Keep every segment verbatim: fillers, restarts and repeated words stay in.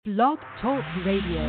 Blog Talk Radio.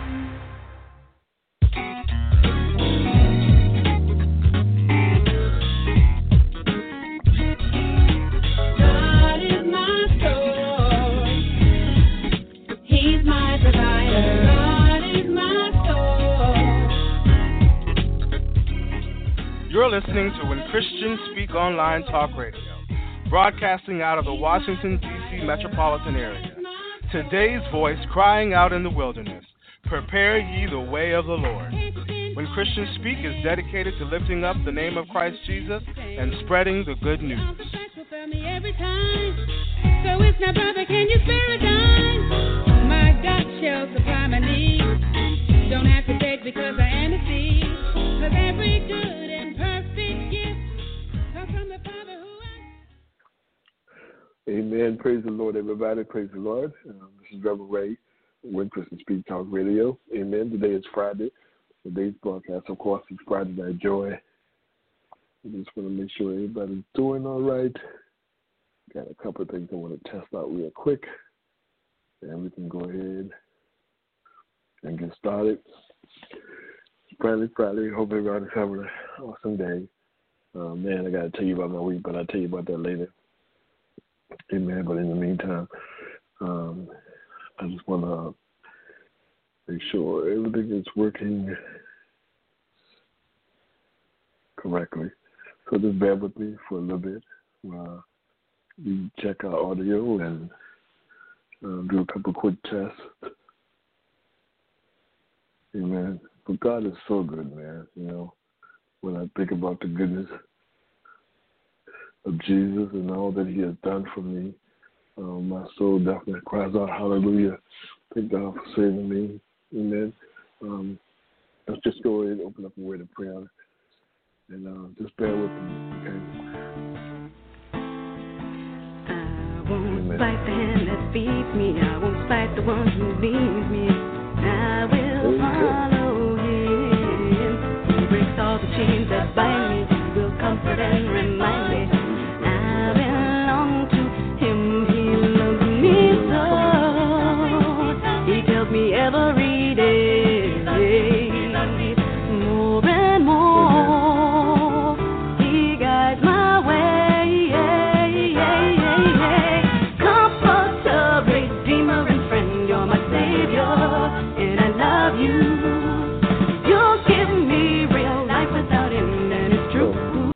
You're listening to When Christians Speak Online Talk Radio, broadcasting out of the Washington, D C metropolitan area. Today's voice crying out in the wilderness, prepare ye the way of the Lord. When Christians Speak is dedicated to lifting up the name of Christ Jesus and spreading the good news. Every time. So it's not, brother, can you spare a dime? My God shall supply my needs. Don't have to beg because I am a seed. Cause every good and perfect gift comes from the Father who has... Amen. Praise the Lord, everybody. Praise the Lord. Um, this is Reverend Ray, When Christians Speak Talk Radio. Amen. Today is Friday. Today's broadcast, of course, is Friday Night Joy. I just want to make sure everybody's doing all right. Got a couple of things I want to test out real quick. And we can go ahead and get started. It's Friday, Friday. Hope everybody's having an awesome day. Uh, man, I got to tell you about my week, but I'll tell you about that later. Amen. But in the meantime, um, I just want to make sure everything is working correctly. So just bear with me for a little bit while we check our audio and uh, do a couple quick tests. Amen. But God is so good, man. You know, when I think about the goodness of Jesus and all that he has done for me, um, my soul definitely cries out, hallelujah. Thank God for saving me. Amen. Um, let's just go ahead and open up a word of prayer. And uh, just bear with me, okay? I won't fight the hand that feeds me. I won't fight the one who leads me. I will follow him. He breaks all the chains that bind me. He will comfort and remind me. I belong to him. He loves me so. He tells me every day, more and more. He guides my way. Comforter, redeemer, and friend. You're my savior, and I love you. You'll give me real life without him, and it's true.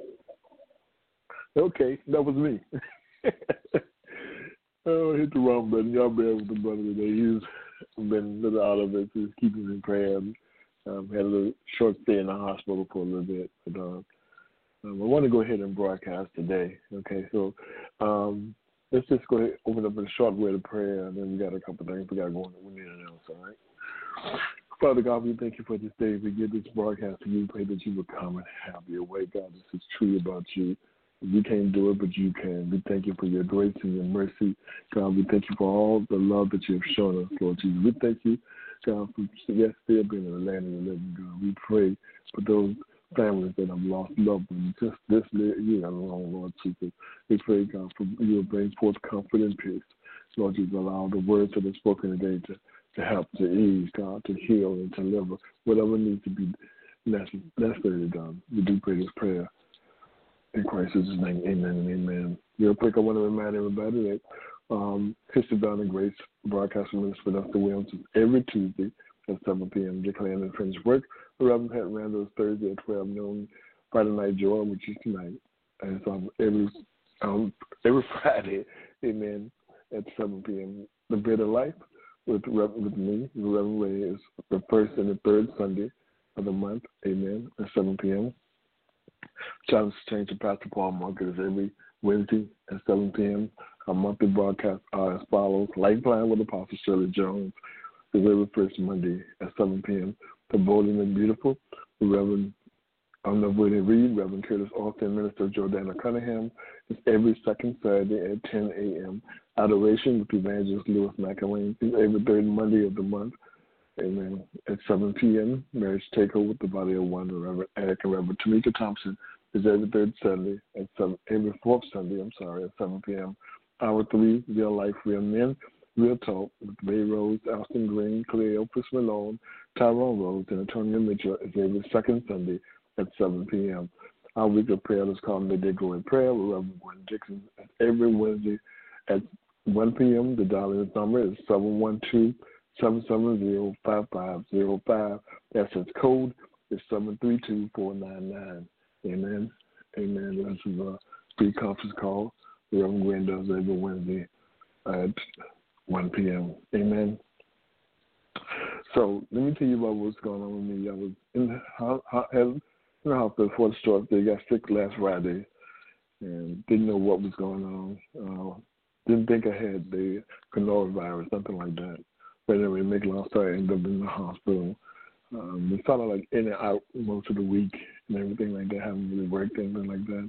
Okay, that was me. Oh, I hit the wrong button. Y'all bear with the brother today. He's been a little out of it. He's keeping him in prayer. Um, had a little short stay in the hospital for a little bit. But um, um, I want to go ahead and broadcast today. Okay, so um, let's just go ahead and open up with a short word of prayer, and then we got a couple of things we got going that we need to announce, all right? Father God, we thank you for this day. We give this broadcast to you. Pray that you would come and have your way, God. This is truly about you. We can't do it, but you can. We thank you for your grace and your mercy. God, we thank you for all the love that you have shown us, Lord Jesus. We thank you, God, for yes, still being in the land of the living, God. We pray for those families that have lost loved ones just this year alone, Lord Jesus. We pray, God, for you will bring forth comfort and peace. Lord Jesus, allow the words that are spoken today to, to help, to ease, God, to heal and to deliver whatever needs to be necessarily done. We do pray this prayer. In Christ's name, amen and amen. Real quick, I want to remind everybody that um, Christian Bound and Grace broadcast minister with us the Williams every Tuesday at seven p.m. declaring and finished work. The Reverend Pat Randall is Thursday at twelve noon. Friday Night Joy, which is tonight. And it's um, every, um, every Friday, amen, at seven p.m. The Bread of Life with, with me, the Reverend Ray, is the first and the third Sunday of the month, amen, at seven p.m. Challenge Change to Pastor Paul Market is every Wednesday at seven p.m. Our monthly broadcasts are as follows. Lifeline with Apostle Shirley Jones is every first Monday at seven p.m. The Bold and Beautiful, the Reverend, I'm not going to read, Reverend Curtis Austin, Minister Jordana Cunningham is every second Saturday at ten a.m. Adoration with Evangelist Louis McElwain is every third Monday of the month. Amen. At seven p.m., Marriage Takeover with the Body of One, the Reverend Eric and Reverend Tamika Thompson is every third Sunday at seven, every fourth Sunday, I'm sorry, at seven p.m. Hour three, Real Life, Real Men Real Talk with Ray Rose, Alston Green, Cleo, Chris Malone, Tyrone Rose, and Antonio Mitchell is every second Sunday at seven p.m. Our weekly prayer is called Midday Go in Prayer with Reverend Gwen Dixon every Wednesday at one p.m. The dial-in number is seven one two, seven seven zero, five five zero five. That's its code is seven three two, four nine nine. Amen. Amen. This is a free conference call. The Reverend Gwen does every Wednesday at one p.m. Amen. So let me tell you about what's going on with me. I was in the hospital in the hospital for the short day. Got sick last Friday and didn't know what was going on. Uh, didn't think I had the coronavirus, something like that. But anyway, make a long story, I ended up in the hospital. Um, it sounded like in and out most of the week and everything like that. Haven't really worked, anything like that.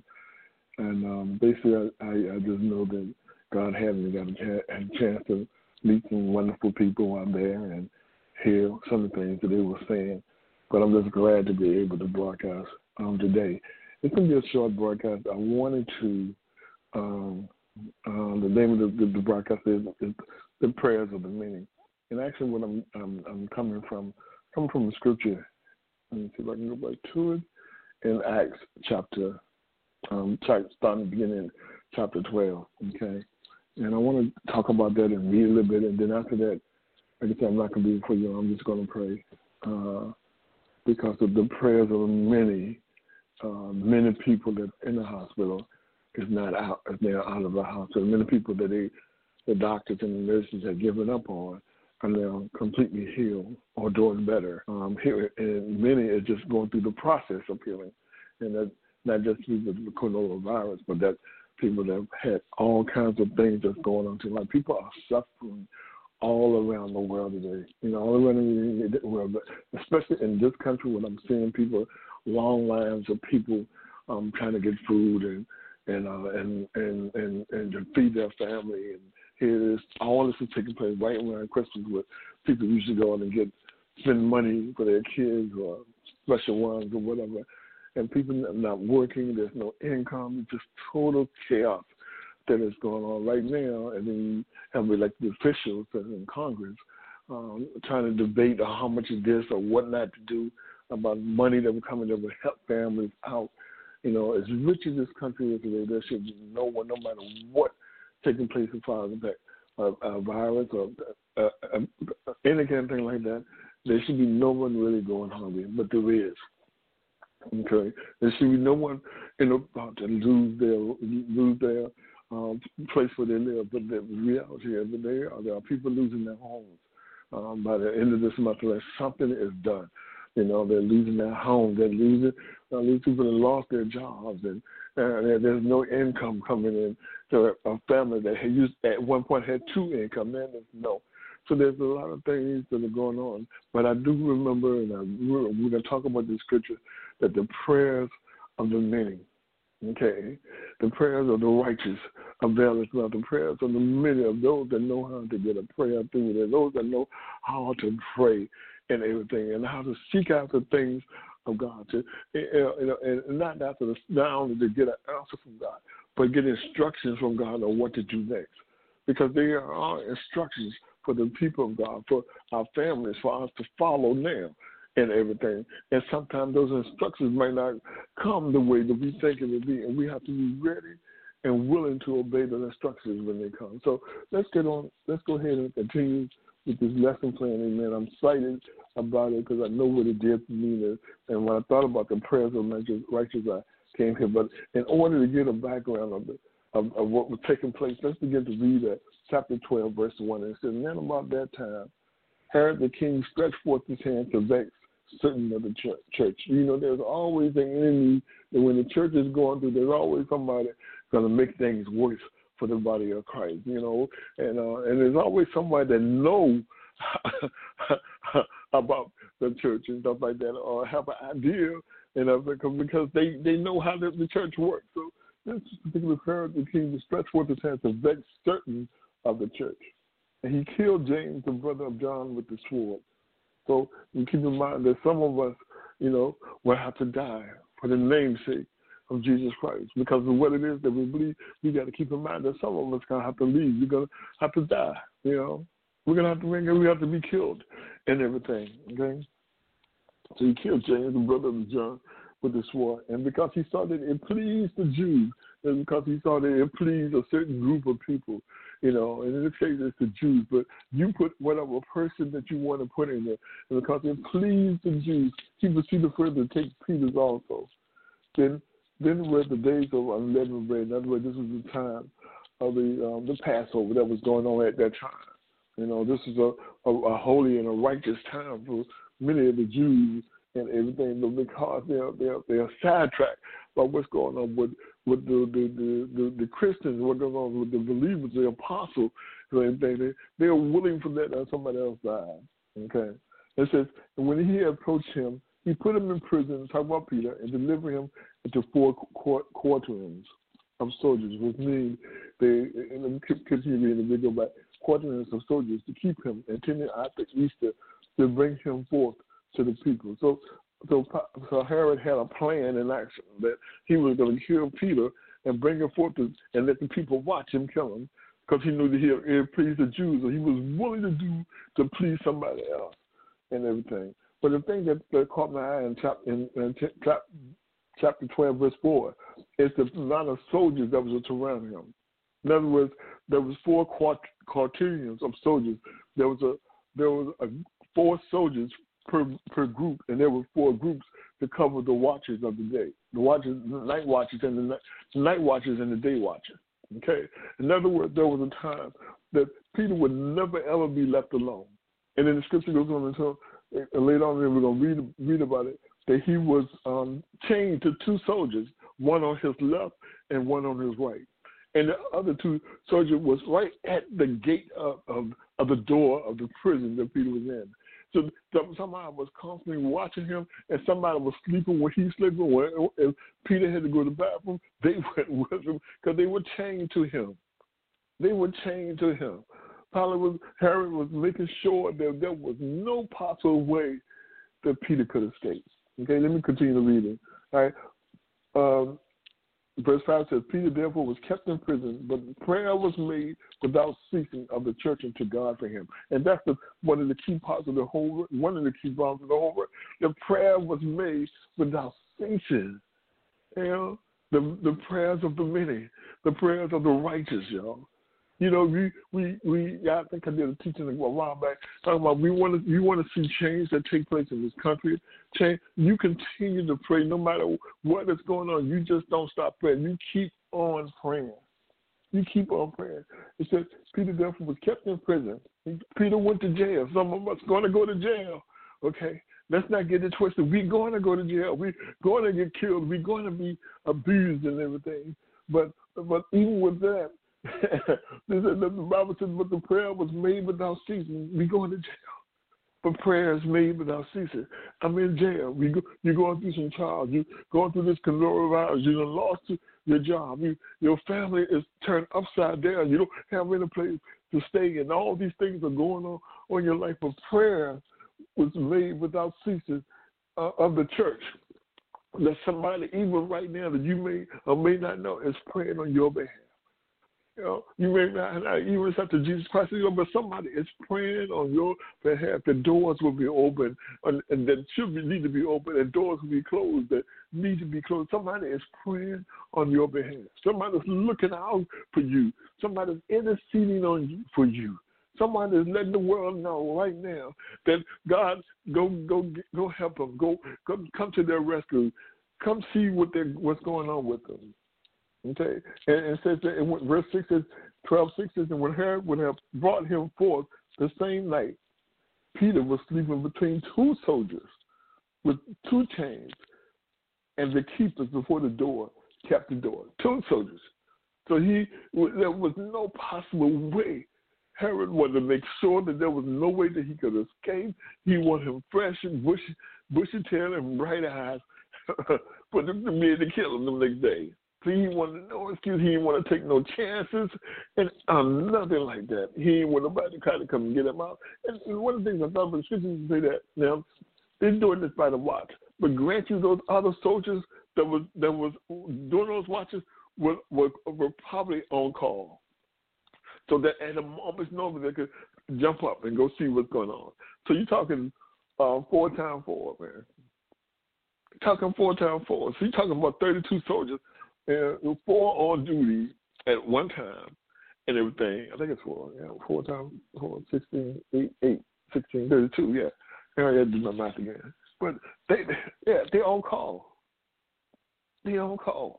And um, basically, I, I, I just know that God had me, got a, ch- a chance to meet some wonderful people out there and hear some of the things that they were saying. But I'm just glad to be able to broadcast um, today. It's going to be a short broadcast. I wanted to, um, uh, the name of the, the, the broadcast is, is The Prayers of the Many. And actually, what I'm, I'm, I'm coming from, coming from the scripture, let me see if I can go back to it, in Acts chapter, um, starting beginning chapter twelve, okay? And I want to talk about that and read a little bit, and then after that, like I said, I'm not going to be before you. I'm just going to pray uh, because of the prayers of many, uh, many people that in the hospital is not out, they're out of the hospital. Many people that they, the doctors and the nurses have given up on are now completely healed or doing better. Um, here, and many are just going through the process of healing, and that not just through the coronavirus, but that people that have had all kinds of things that's going on. Like people are suffering all around the world today, you know, all around the world, but especially in this country when I'm seeing people, long lines of people um, trying to get food and and, uh, and and and and to feed their family. And here it is, all this is taking place right around Christmas, where people usually go out and get spend money for their kids or special ones or whatever. And people not working, there's no income, it's just total chaos that is going on right now. And then you have elected officials in Congress um, trying to debate how much of this or what not to do about money that would come in that would help families out. You know, as rich as this country is today, there should be no one, no matter what taking place as far as a, a virus or uh, uh, any kind of thing like that, there should be no one really going hungry, but there is. Okay, there should be no one in about to lose their lose their um, place where they live. But the reality is that there are there are people losing their homes um, by the end of this month unless something is done. You know, they're losing their homes. They're losing. Uh, these people have lost their jobs, and uh, there's no income coming in. So a family that had used at one point had two income, then there's no. So there's a lot of things that are going on. But I do remember, and I, we're going to talk about the scripture, that the prayers of the many, okay, the prayers of the righteous avail as well. The prayers of the many, of those that know how to get a prayer through there, those that know how to pray and everything, and how to seek after things of God, to, you know, and not after the, not only to get an answer from God, but get instructions from God on what to do next, because there are instructions for the people of God, for our families, for us to follow now and everything. And sometimes those instructions might not come the way that we think it would be, and we have to be ready and willing to obey the instructions when they come. So let's get on. Let's go ahead and continue with this lesson plan. Amen. I'm excited about it because I know what it did for me. And when I thought about the prayers of the righteous, I came here. But in order to get a background of the Of, of what was taking place, let's begin to read at chapter twelve, verse one. And it says, "And then about that time, Herod the king stretched forth his hand to vex certain of the church." You know, there's always an enemy that when the church is going through, there's always somebody going to make things worse for the body of Christ, you know. And uh, and there's always somebody that knows about the church and stuff like that, or have an idea, you know, because they, they know how the, the church works. So this particular Herod the king stretched forth his hand to vex certain of the church. And he killed James, the brother of John, with the sword. So you keep in mind that some of us, you know, will have to die for the namesake of Jesus Christ. Because of what it is that we believe, we got to keep in mind that some of us going to have to leave. We're going to have to die. You know, we're gonna have to bring him. We have to be killed and everything. Okay. So he killed James, the brother of John, with the sword, and because he saw that it pleased the Jews, and because he saw that it pleased a certain group of people, you know, and in this case it's the Jews, but you put whatever person that you want to put in there, and because it pleased the Jews, he proceeded further to take Peter's also. Then, then were the days of unleavened bread. In other words, this was the time of the um, the Passover that was going on at that time. You know, this is a, a, a holy and a righteous time for many of the Jews and everything, but because they're they're they're sidetracked by what's going on with with the the, the, the, the Christians, what's going on with the believers, the apostles, and everything, they they're willing for that on somebody else's side. Okay, it says, and when he approached him, he put him in prison, talk about Peter, and delivered him into four court, quarterings of soldiers, which means they, and let me continue reading the video, but quarterings of soldiers to keep him, intending after Easter to bring him forth to the people. So, so, so Herod had a plan in action that he was going to kill Peter and bring him forth to, and let the people watch him kill him, because he knew that he had pleased the Jews, so he was willing to do to please somebody else and everything. But the thing that, that caught my eye in, chap, in, in chap, chapter twelve, verse four, is the amount of soldiers that was around him. In other words, there was four quart, quaternions of soldiers. There was a there was a, four soldiers per per group, and there were four groups to cover the watches of the day, the watches, the night watches, and the night, the night watches and the day watches. Okay. In other words, there was a time that Peter would never ever be left alone, and then the scripture goes on and so and later on we're going to read read about it, that he was um, chained to two soldiers, one on his left and one on his right. And the other two soldiers was right at the gate of, of, of the door of the prison that Peter was in. So somebody was constantly watching him, and somebody was sleeping when he slept. When if Peter had to go to the bathroom, they went with him because they were chained to him. They were chained to him. Probably was, Herod was making sure that there was no possible way that Peter could escape. Okay, let me continue reading. All right. Um, verse five says, Peter therefore was kept in prison, but prayer was made without ceasing of the church and to God for him. And that's the, one of the key parts of the whole, one of the key parts of the whole work. The prayer was made without ceasing. You know, the the prayers of the many, the prayers of the righteous, y'all. You know, we, we, we I think I did a teaching a while back talking about we want to you want to see change that take place in this country. Change. You continue to pray no matter what is going on. You just don't stop praying. You keep on praying. You keep on praying. It says Peter therefore was kept in prison. Peter went to jail. Some of us going to go to jail. Okay, let's not get it twisted. We're going to go to jail. We're going to get killed. We're going to be abused and everything. But but even with that. The Bible says, but the prayer was made without ceasing. We going to jail, but prayer is made without ceasing. I'm in jail. We go, you're going through some trials. You're going through this coronavirus. You done lost your job. You, your family is turned upside down. You don't have any place to stay, and all these things are going on on your life. But prayer was made without ceasing uh, of the church. That somebody, even right now, that you may or may not know, is praying on your behalf. You know, you may not, not even accept Jesus Christ, you know, but somebody is praying on your behalf. The doors will be open, and, and that should be, need to be open, and doors will be closed that need to be closed. Somebody is praying on your behalf. Somebody is looking out for you. Somebody is interceding on you for you. Somebody is letting the world know right now that God, go, go, go help them. Go, come, come to their rescue. Come see what they what's going on with them. Okay, and it says that in verse six says, twelve six says, and when Herod would have brought him forth the same night, Peter was sleeping between two soldiers with two chains, and the keepers before the door kept the door. Two soldiers. So he, there was no possible way. Herod wanted to make sure that there was no way that he could escape. He wanted him fresh and bushy, bushy tail and bright eyes for them to be able to kill him the next day. He wanted no excuse. He didn't want to take no chances and um, nothing like that. He didn't want nobody to kind of come and get him out. And, and one of the things I thought about the scriptures say that now they're doing this by the watch. But grant you those other soldiers that was that was doing those watches were, were, were probably on call. so that at a moment's notice they could jump up and go see what's going on. So you're talking uh, four times four, man. You're talking four times four. So you're talking about thirty-two soldiers, and four on duty at one time and everything. I think it's four. Yeah, four times four, sixteen, eight, eight, sixteen, thirty-two. Yeah, I had to do my math again. But they, yeah, they're on call. They're on call.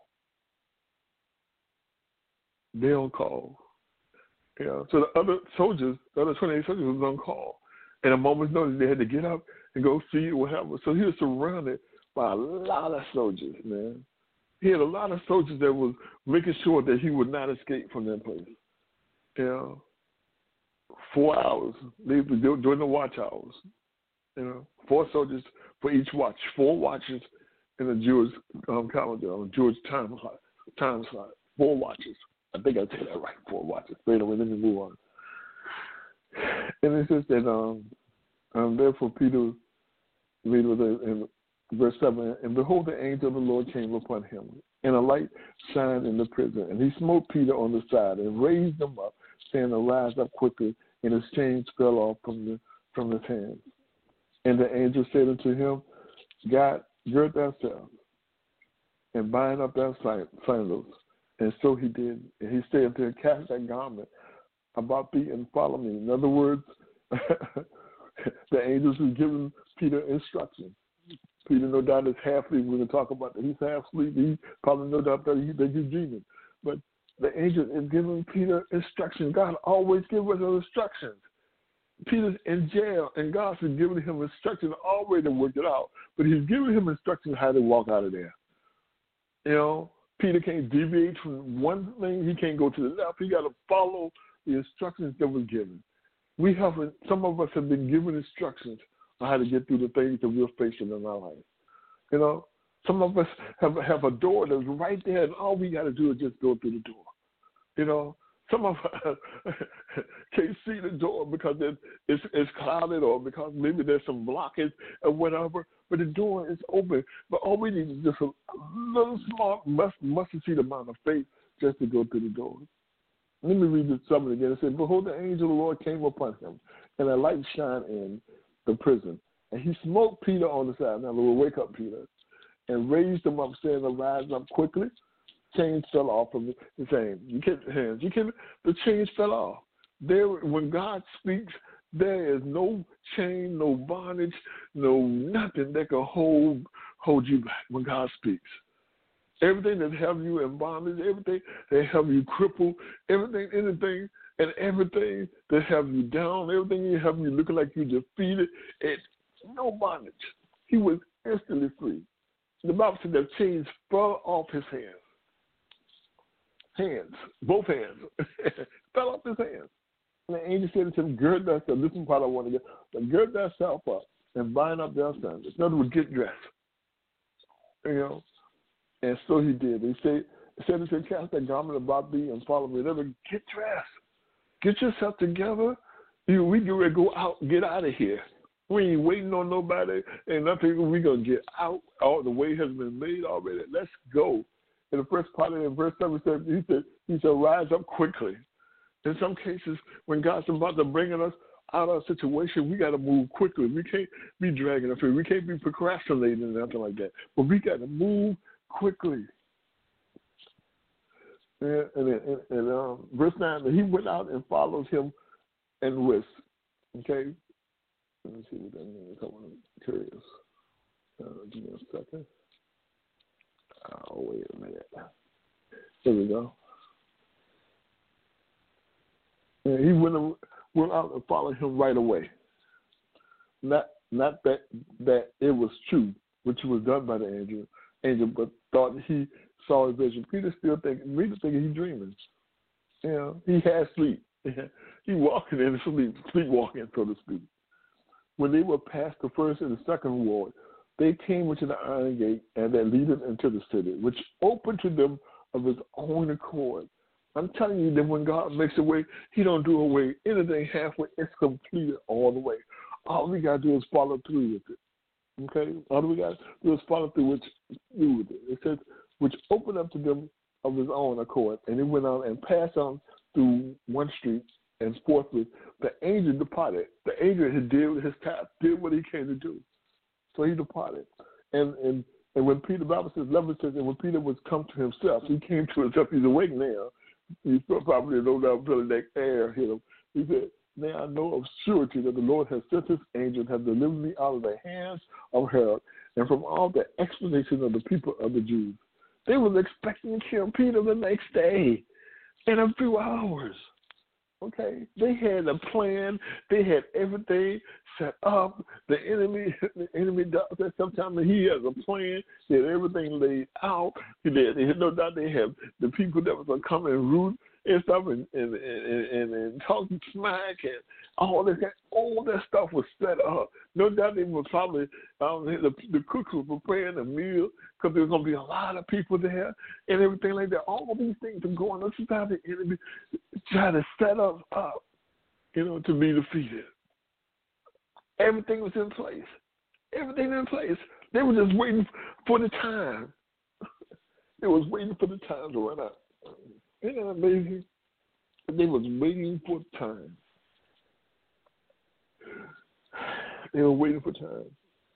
They're on call. Yeah. So the other soldiers, the other twenty-eight soldiers was on call. And a moment's notice, they had to get up and go see what happened. So he was surrounded by a lot of soldiers, man. He had a lot of soldiers that was making sure that he would not escape from that place. You know, four hours. They were during the watch hours. You know, four soldiers for each watch. Four watches in the Jewish um, calendar, on Jewish time slot. Time slot. Four watches. I think I said that right. Four watches. Wait a minute, let me move on. And it says that um, um therefore Peter read with it in verse seven, and behold, the angel of the Lord came upon him, and a light shined in the prison, and he smote Peter on the side and raised him up, saying, arise up quickly, and his chains fell off from the from his hands. And the angel said unto him, God, gird thyself, and bind up thy sandals. And so he did. And he said unto him, cast that garment about thee and follow me. In other words, the angels was giving Peter instructions. Peter, no doubt, is half asleep. We're going to talk about that. He's half asleep. He probably no doubt that, he, that he's dreaming. But the angel is giving Peter instructions. God always gives us instructions. Peter's in jail, and God is giving him instructions already to work it out. But he's giving him instructions how to walk out of there. You know, Peter can't deviate from one thing. He can't go to the left. He got to follow the instructions that were given. We have, some of us have been given instructions on how to get through the things that we're facing in our life. You know, some of us have have a door that's right there, and all we got to do is just go through the door. You know, some of us can't see the door because it, it's, it's clouded, or because maybe there's some blockage or whatever, but the door is open. But all we need is just a little small must, mustard seed amount of faith just to go through the door. Let me read this something again. It said, behold, the angel of the Lord came upon him, and a light shined in the prison. And he smote Peter on the side. Now, Lord, wake up, Peter, and raised him up, saying, arise up quickly. Chains fell off from his hands. You can't, hands. You can't, the chains fell off. There, when God speaks, there is no chain, no bondage, no nothing that can hold hold you back when God speaks. Everything that have you in bondage, everything that have you crippled, everything, anything, and everything that have you down, everything that have you looking like you defeated, it's no bondage. He was instantly free. The Bible said that chains fell off his hands. Hands, both hands, fell off his hands. And the angel said to him, gird thyself. This is part I want to get. But gird thyself up and bind up thy sandals. In other words, get dressed. You know. And so he did. He said, he said, he said, cast that garment about thee and follow me. Then get dressed. Get yourself together. You, we get ready to go out, get out of here. We ain't waiting on nobody. And nothing. We're going to get out. All the way has been made already. Let's go. In the first part of it, in verse seven, he said, he said, he said, rise up quickly. In some cases, when God's about to bring us out of a situation, we got to move quickly. We can't be dragging our feet. We can't be procrastinating or nothing like that. But we got to move quickly. And, and, and, and um, verse nine, he went out and followed him and risked. Okay? Let me see what that means. I'm curious. Uh, give me a second. Oh, wait a minute. Here we go. And he went, went out and followed him right away. Not not that that it was true, which was done by the angel, angel, but thought he saw a vision. Peter still thinking, Peter thinking he's dreaming. You know, he had sleep. He walking in sleep, sleepwalking, so to speak. When they were past the first and the second ward, they came into the iron gate and that leaded into the city, which opened to them of his own accord. I'm telling you that when God makes a way, he don't do away anything halfway. It's completed all the way. All we got to do is follow through with it. Okay? All we got to do is follow through with, through with it. It says, which opened up to them of his own accord. And he went on and passed on through one street, and forthwith the angel departed. The angel had did his task, did what he came to do. So he departed. And and, and when Peter, the Bible says, eleven says, and when Peter was come to himself, he came to himself, he's awake now. He probably no doubt feeling that air hit him. He said, now I know of surety that the Lord has sent his angel and has delivered me out of the hands of Herod and from all the explanation of the people of the Jews. They was expecting to kill Peter the next day in a few hours. Okay, they had a plan. They had everything set up. The enemy, the enemy does that sometimes. He has a plan. He had everything laid out. He did. They had no doubt they have the people that was gonna come and root and stuff and and and, and, and talk smack and all this. All that stuff was set up. No doubt they were probably um, the, the cooks were preparing a meal because there was gonna be a lot of people there and everything like that. All these things are going on. Sometimes the enemy try to set us up, you know, to be defeated. Everything was in place. Everything in place. They were just waiting for the time. They was waiting for the time to run out. Isn't that amazing? They was waiting for time. They were waiting for time.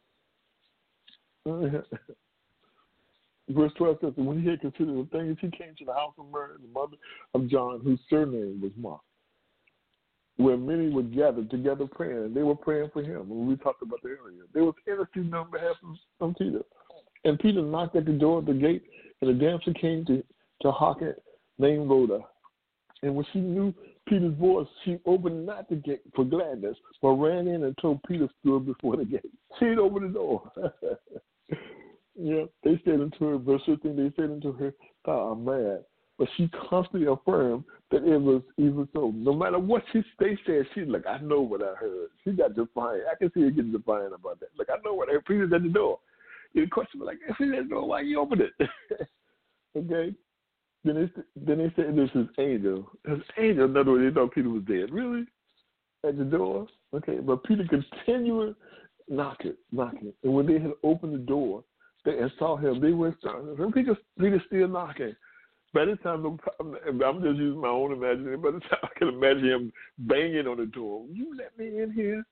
Verse twelve says, when he had considered the things, he came to the house of Mary, the mother of John, whose surname was Mark, where many were gathered together praying. They were praying for him. When we talked about that earlier, they was interceding on behalf of Peter. And Peter knocked at the door of the gate, and the damsel came to, to hearken, named Rhoda. And when she knew Peter's voice, she opened not the gate for gladness, but ran in and told Peter stood before the gate. She'd open the door. Yeah, they said unto her, verse fifteen, they said unto her, thou art mad. But she constantly affirmed that it was even so. No matter what she they said, she's like, I know what I heard. She got defiant. I can see her getting defiant about that. Like, I know what I heard. Peter's at the door. The question was like, if he's at the door, why you open it? Okay. Then they, then they said this is angel. His angel, in other words, they thought Peter was dead. Really? At the door? Okay. But Peter continued knocking, knocking. And when they had opened the door, They, and saw him, they were starting. Peter, Peter still knocking. By the time, I'm just using my own imagination. By the time I can imagine him banging on the door. You let me in here.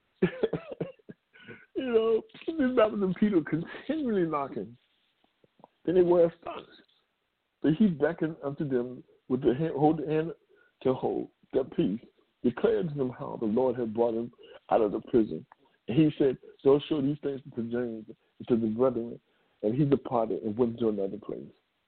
You know, this happened to Peter continually knocking. Then they were astonished. So he beckoned unto them with the hand, hold the hand to hold their peace, declared to them how the Lord had brought him out of the prison. And he said, go show these things to James and to the brethren. And he departed and went to another place.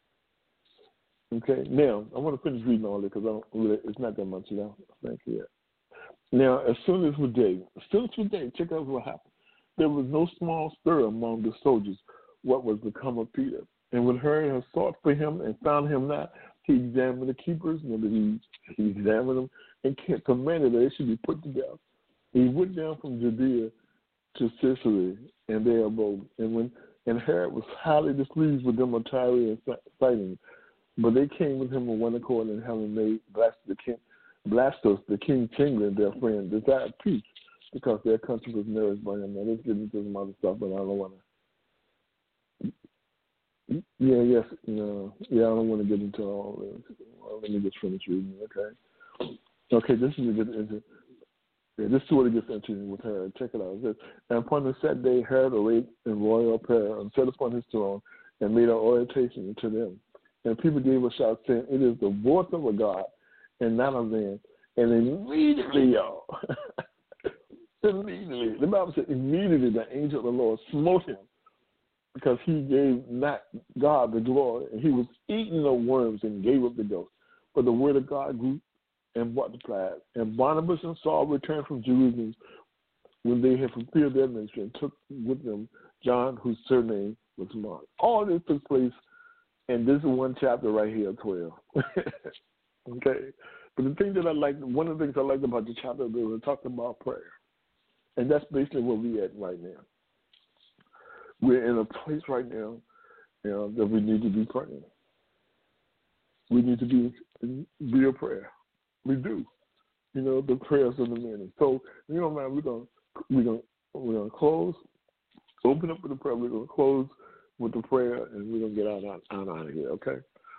Okay, now, I want to finish reading all this because really, it's not that much now. Thank you. Now, as soon as it was day, as soon as it was day, check out what happened. There was no small stir among the soldiers what was become of Peter. And when Herod had sought for him and found him not, he examined the keepers, and he, he examined them and commanded that they should be put to death. He went down from Judea to Sicily, and there abode. And when and Herod was highly displeased with them of Tyre and Sidon, but they came with him on one accord, and having made Blastus the king, Blastus the king Tingling, their friend, desired peace, because their country was nourished by him. Now let's get into some other stuff, but I don't want to. Yeah, yes, no, yeah, I don't want to get into all this. Well, let me just finish reading. Okay, okay, this is a good into. Yeah, this is what it gets interesting with Herod. Check it out. It says, and upon the set day, Herod arrayed in royal apparel and sat upon his throne and made an orientation to them. And people gave a shout saying, it is the voice of a God and not a man. And immediately, y'all, immediately, the Bible said, immediately the angel of the Lord smote him because he gave not God the glory. And he was eating of worms and gave up the ghost. But the word of God grew and multiplied. And Barnabas and Saul returned from Jerusalem when they had fulfilled their ministry and took with them John, whose surname was Mark. All this took place, and this is one chapter right here, twelve. Okay? But the thing that I like, one of the things I liked about the chapter was it talked about prayer. And that's basically where we're at right now. We're in a place right now, you know, that we need to be praying. We need to be in real prayer. We do, you know, the prayers of the many. So, you know, man, we're gonna we're gonna we're gonna close, open up with the prayer. We're gonna close with the prayer, and we're gonna get out out, out of here. Okay.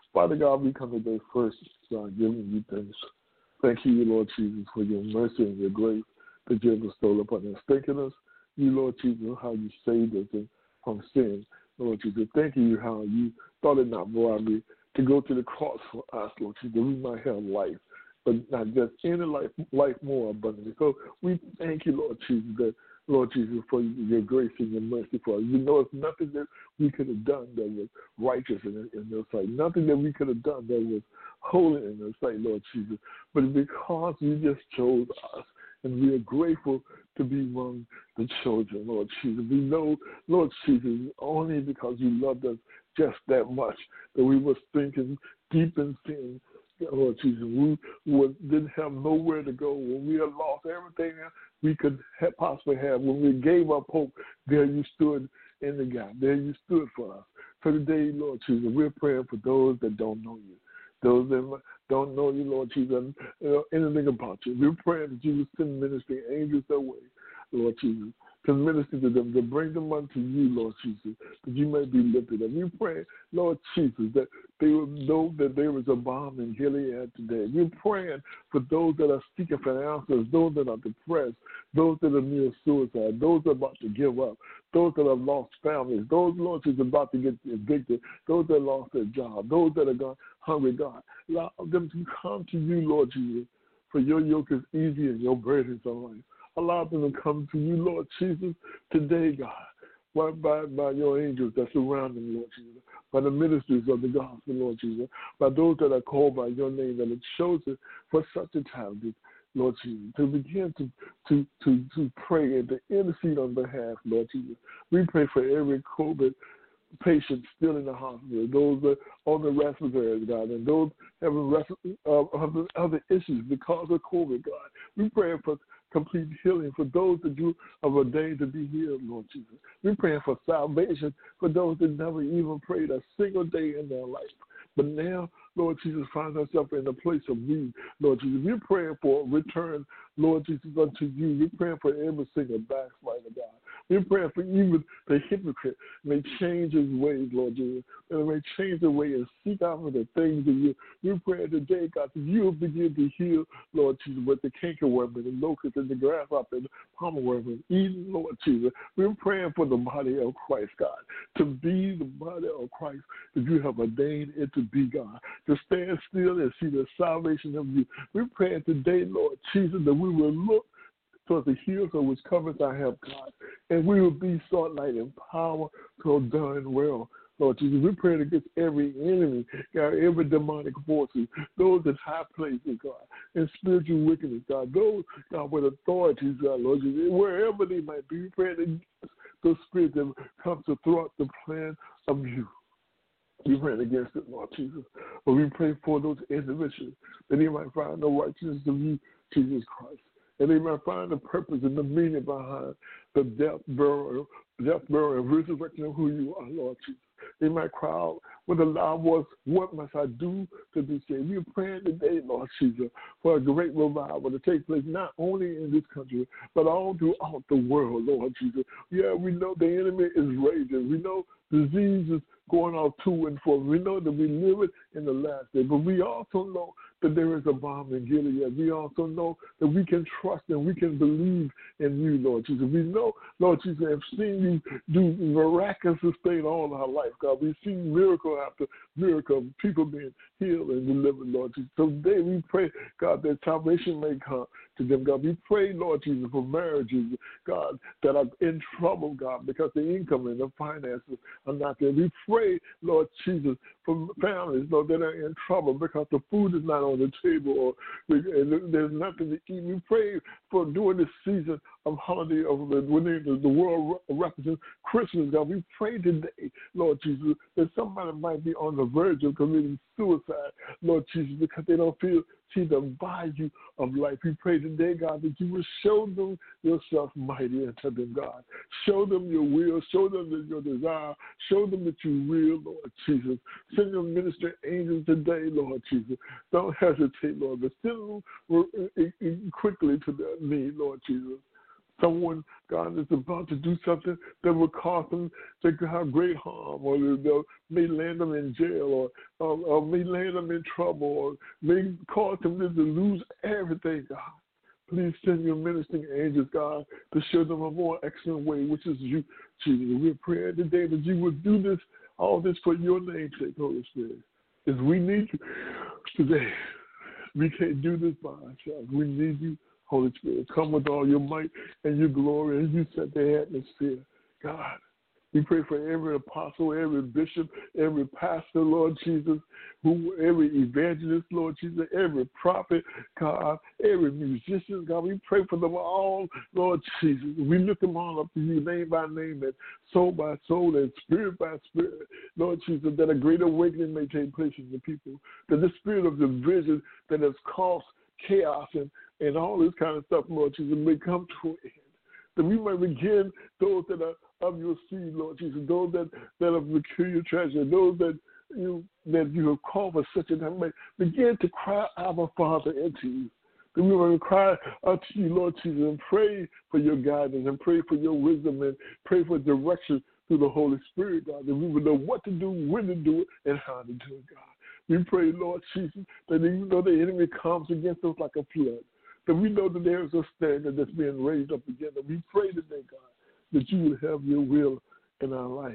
Father God, we come today first, God, giving you thanks. Thank you, Lord Jesus, for your mercy and your grace that you have bestowed upon us. Thanking us, you, Lord Jesus, how you saved us from sin, Lord Jesus. Thank you how you thought it not robbery to go to the cross for us, Lord Jesus, that we might have life, but not just any life, life more abundantly. So we thank you, Lord Jesus, that, Lord Jesus, for your grace and your mercy for us. You know it's nothing that we could have done that was righteous in, in your sight, nothing that we could have done that was holy in your sight, Lord Jesus, but because you just chose us. And we are grateful to be among the children, Lord Jesus. We know, Lord Jesus, only because you loved us just that much that we were thinking deep in sin, Lord Jesus. We was, didn't have nowhere to go. When we had lost everything we could have, possibly have, when we gave up hope, there you stood in the gap. There you stood for us. So today, Lord Jesus, we're praying for those that don't know you. Those that don't know you, Lord Jesus, uh, anything about you. We're praying that you will send ministering angels their way, Lord Jesus, to minister to them, to bring them unto you, Lord Jesus, that you may be lifted up. We pray, Lord Jesus, that they will know that there is a bomb in Gilead today. We're praying for those that are seeking for answers, those that are depressed, those that are near suicide, those that are about to give up, those that have lost families, those, Lord Jesus, about to get evicted, those that lost their job, those that are gone hungry, God. Allow them to come to you, Lord Jesus, for your yoke is easy and your burden is light. Allow them to come to you, Lord Jesus, today, God, by, by, by your angels that surround them, Lord Jesus, by the ministers of the gospel, Lord Jesus, by those that are called by your name that are chosen for such a time, Lord Jesus, to begin to, to, to, to pray and to intercede on behalf, Lord Jesus. We pray for every COVID patients still in the hospital, those that are on the respiratory, God, and those having res- uh, other, other issues because of COVID, God. We pray for complete healing for those that you have ordained to be healed, Lord Jesus. We pray for salvation for those that never even prayed a single day in their life. But now, Lord Jesus, find ourselves in a place of need, Lord Jesus. We're praying for a return, Lord Jesus, unto you. We're praying for every single backslider, God. We're praying for even the hypocrite may change his ways, Lord Jesus, and may change the way and seek after the things of you. We're praying today, God, that you will begin to heal, Lord Jesus, with the cankerworm and the locust and the grasshopper and the palmerworm and Eden, Lord Jesus. We're praying for the body of Christ, God, to be the body of Christ that you have ordained it to be, God, to stand still and see the salvation of you. We're praying today, Lord Jesus, that we will look towards the hills of which covers our help, God, and we will be sought light and power to have done well. Lord Jesus, we pray against every enemy, God, every demonic forces, those in high places, God, and spiritual wickedness, God, those, God, with authorities, God, Lord Jesus, wherever they might be, we pray against those spirits that come to thwart the plan of you. We pray against it, Lord Jesus. But we pray for those individuals that they might find the righteousness of you, Jesus Christ. And they might find the purpose and the meaning behind the death, burial, death, burial, and resurrection of who you are, Lord Jesus. They might cry out with a loud voice, what must I do to be saved? We're praying today, Lord Jesus, for a great revival to take place not only in this country, but all throughout the world, Lord Jesus. Yeah, we know the enemy is raging. We know disease is going out to and fro. We know that we live it in the last day, but we also know that there is a bomb in Gilead. We also know that we can trust and we can believe in you, Lord Jesus. We know, Lord Jesus, have seen you do miraculous things all our life, God. We've seen miracle after miracle, people being healed and delivered, Lord Jesus. So today we pray, God, that salvation may come to them, God. We pray, Lord Jesus, for marriages, God, that are in trouble, God, because the income and the finances are not there. We pray, Lord Jesus, for families, Lord, that are in trouble because the food is not on the table or there's nothing to eat. We pray for during this season of holiday of the, when the, the world represents Christmas, God. We pray today, Lord Jesus, that somebody might be on the verge of committing suicide, Lord Jesus, because they don't feel see the value of life. We pray today, God, that you will show them yourself mighty unto them, God. Show them your will. Show them your desire. Show them that you will, Lord Jesus. Send your minister angels today, Lord Jesus. Don't hesitate, Lord, but send them quickly to their need, Lord Jesus. someone, God, is about to do something that will cause them to have great harm, or they may land them in jail, or, or, or may land them in trouble, or may cause them to lose everything, God. Please send your ministering angels, God, to show them a more excellent way, which is you, Jesus. We're praying today that you will do this, all this for your name's sake, Holy Spirit. As we need you today, we can't do this by ourselves. We need you, Holy Spirit. Come with all your might and your glory, and you set the atmosphere, God. We pray for every apostle, every bishop, every pastor, Lord Jesus, who, every evangelist, Lord Jesus, every prophet, God, every musician, God. We pray for them all, Lord Jesus. We lift them all up to you, name by name, and soul by soul, and spirit by spirit, Lord Jesus, that a great awakening may take place in the people, that the spirit of division that has caused chaos and, and all this kind of stuff, Lord Jesus, may come to an end. That we might begin those that are of your seed, Lord Jesus, those that, that are peculiar treasure, those that you that you have called for such a time, may begin to cry, Abba, Father, into you. That we will cry out to you, Lord Jesus, and pray for your guidance, and pray for your wisdom, and pray for direction through the Holy Spirit, God, that we will know what to do, when to do it, and how to do it, God. We pray, Lord Jesus, that even though the enemy comes against us like a flood, that we know that there is a standard that's being raised up again. And we pray today, God, that you would have your will in our life.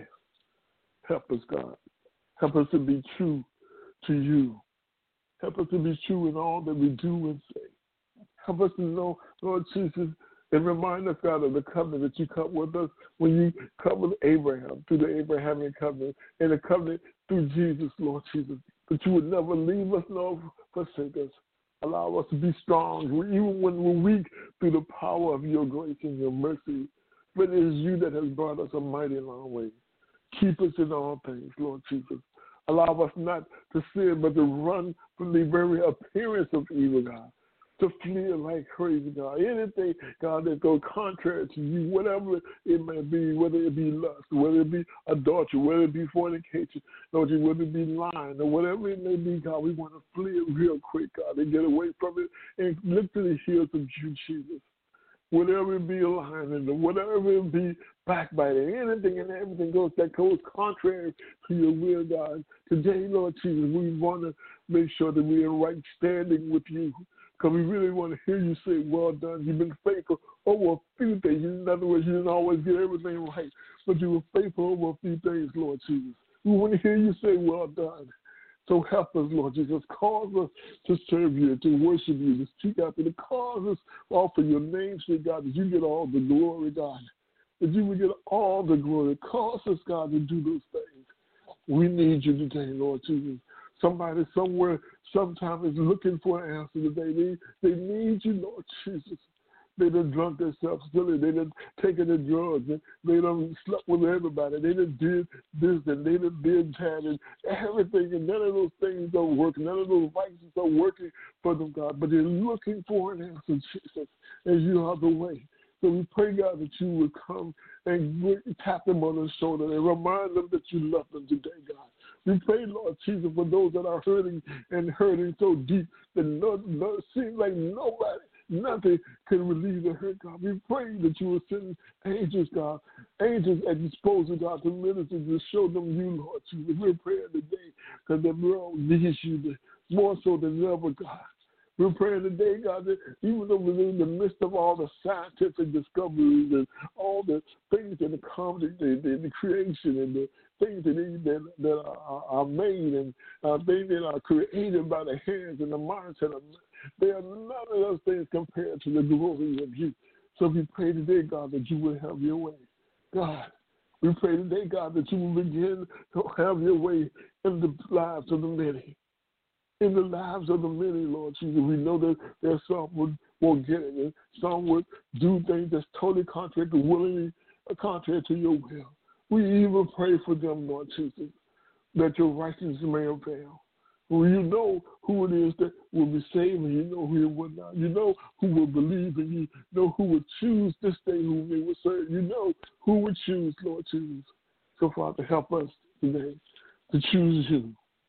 Help us, God. Help us to be true to you. Help us to be true in all that we do and say. Help us to know, Lord Jesus, and remind us, God, of the covenant that you cut with us when you cut with Abraham, through the Abrahamic covenant, and the covenant through Jesus, Lord Jesus, that you would never leave us nor forsake us. Allow us to be strong, even when we're weak, through the power of your grace and your mercy. But it is you that has brought us a mighty long way. Keep us in all things, Lord Jesus. Allow us not to sin, but to run from the very appearance of evil, God. To flee like crazy, God. Anything, God, that goes contrary to you, whatever it may be, whether it be lust, whether it be adultery, whether it be fornication, Lord, whether it be lying, or whatever it may be, God, we want to flee it real quick, God, and get away from it and look to the heels of you, Jesus. Whatever it be lying, and whatever it be backbiting, anything and everything goes that goes contrary to your will, God. Today, Lord Jesus, we want to make sure that we're in right standing with you. Because we really want to hear you say, well done. You've been faithful over a few things. In other words, you didn't always get everything right, but you were faithful over a few things, Lord Jesus. We want to hear you say, well done. So help us, Lord Jesus. Cause us to serve you, to worship you, to seek after you. Cause us all for your name's sake, God, that you get all the glory, God. That you will get all the glory. Cause us, God, to do those things. We need you today, Lord Jesus. Somebody somewhere sometime is looking for an answer today. They, they need you, Lord Jesus. They done drunk themselves silly. They done taken the drugs. And they done slept with everybody. They done did this and they done did that and everything. And none of those things are working. None of those vices are working for them, God. But they're looking for an answer, Jesus, and you are the way. So we pray, God, that you would come and tap them on the shoulder and remind them that you love them today, God. We pray, Lord Jesus, for those that are hurting and hurting so deep that no, no, it seems like nobody, nothing can relieve the hurt, God. We pray that you will send angels, God, angels at disposal, God, to minister, to show them you, Lord Jesus. We're praying today because the world needs you more so than ever, God. We're praying today, God, that even though we're in the midst of all the scientific discoveries and all the things that come, the, the, the creation and the things that, that, that are, are made and uh, things that are created by the hands and the minds of men, they are none of those things compared to the glory of you. So we pray today, God, that you will have your way. God, we pray today, God, that you will begin to have your way in the lives of the many. In the lives of the many, Lord Jesus, we know that there's some would won't get it, and some would do things that's totally contrary to willingly, contrary to your will. We even pray for them, Lord Jesus, that your righteousness may avail. Well, you know who it is that will be saved, and you know who will not. You know who will believe, and you know who will choose this day whom they will serve. You know who will choose, Lord Jesus. So, Father, help us today to choose you,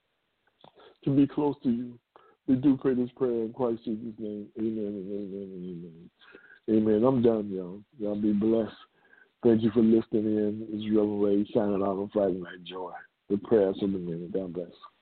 to be close to you. We do pray this prayer in Christ Jesus' name. Amen and amen and amen. Amen. I'm done, y'all. Y'all be blessed. Thank you for listening in. It's Reverend Ray signing off on Friday Night Joy. The prayers of the minute. God bless.